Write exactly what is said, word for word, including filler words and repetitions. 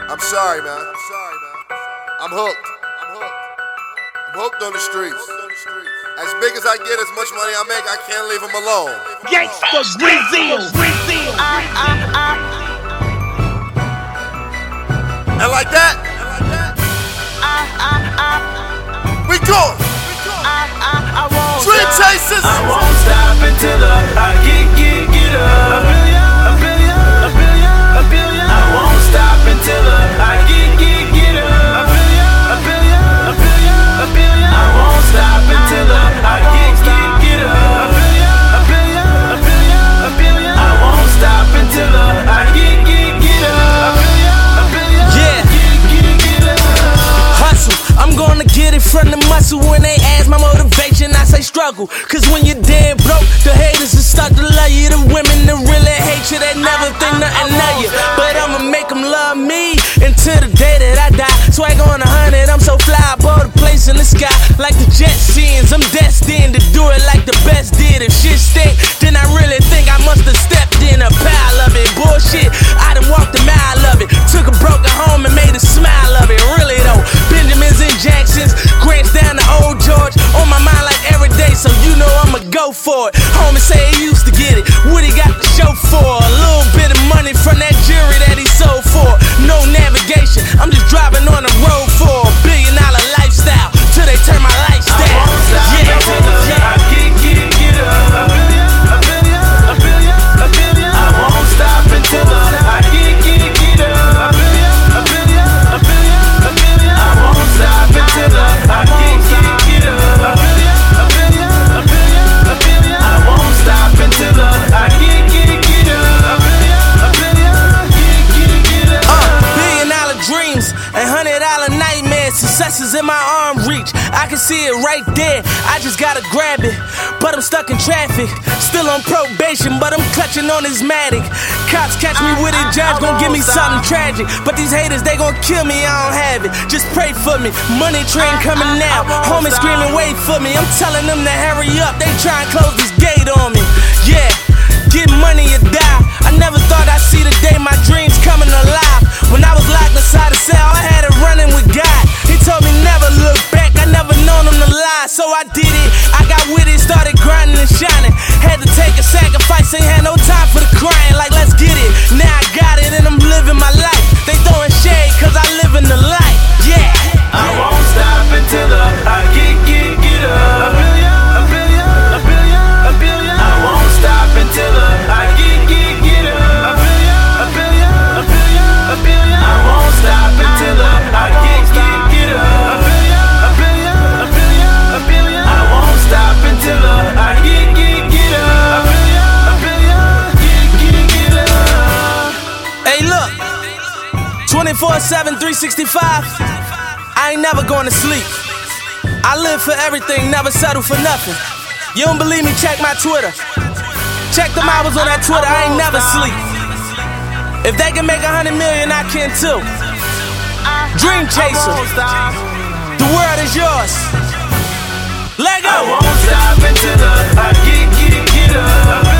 I'm sorry, man. I'm sorry, man. I'm hooked. I'm hooked. I'm hooked on the streets. As big as I get, as much money I make, I can't leave them alone. Gangsta Brazil, Brazil. And like that, we go. Dream chasers. I won't stop until I get, get, get up. A billion, a billion, a billion, a billion. I won't stop until I get, get, get up. A billion, a billion, a billion, a billion. I won't stop until I get, get, get up. A billion, a billion, a billion, a billion. I won't stop until I get, get, get up. A billion, a billion, yeah. Get, get, get up. Hustle, I'm gonna get it from the muscle. When they ask my motivation, I say struggle. Cause when you're dead broke, the haters will start to love you. The women that really hate you, they never think nothing of you. But I'ma make them love me until the day that I die. Swag on a hundred, I'm so fly above the place in the sky. Like the jet scenes, I'm destined to do it like the best did. If shit stink, then I really think I must have stepped in a pile of it. Bullshit, I done walked a mile of it. Took a broken home and made a smile of it. Really though, Benjamins and Jacksons, Grants down to Old George. On my mind like every day, so you know I'ma go for it. Homie say he used to get it, what he got to show for? A little bit of money from that jewelry that he sold for. No navigation, I'm just driving on the road for a billion dollar lifestyle till they turn my lights down. I won't stop Yeah, until yeah. I get, get, get up. A billion, a billion, a billion, a billion. I won't stop until I get, get, get up. A billion, a billion, a billion, a billion. I won't stop until I get, get, get up. A billion, a billion, a billion, a billion. I won't stop until I get, get, get up. A billion, a billion, get, get, get up. Uh, billion dollar dreams and hundred dollar nightmares. Success is in my arm reach. I can see it right there. I just gotta grab it. But I'm stuck in traffic. Still on probation, but I'm clutching on this Matic. Cops catch me with it, judge gon' give me something tragic. But these haters, they gon' kill me, I don't have it. Just pray for me. Money train coming now. Homie screaming, wait for me. I'm telling them to hurry up. They try and close this gate on me. Yeah. Get money or die. I never thought I'd see the day my dreams coming alive. When I was locked inside a cell, I had it running with God. He told me never look back, I never known him to lie. So I did it, I got with it, started grinding and shining. Had to take a sacrifice, ain't had no time for the crying. Like let's get it, now I got it and I'm living my life. They throwing shade cause I live in the light, yeah. I won't stop until I get, get, get up. A billion, a billion, a billion, a billion. I won't stop until I get, get, get up. A billion, a billion, a billion, a billion. I won't stop until I get, get, get up. A billion, a billion, a billion, a billion. I won't stop until I get, get, get up. A billion, a billion, get, get, get up. Hey look, twenty-four seven, three sixty-five, I ain't never going to sleep. I live for everything, never settle for nothing. You don't believe me, check my Twitter. Check them hours on that Twitter, I ain't never sleep. If they can make a hundred million, I can too. Dream chaser, the world is yours. Let go. I won't stop until I get, get, get up.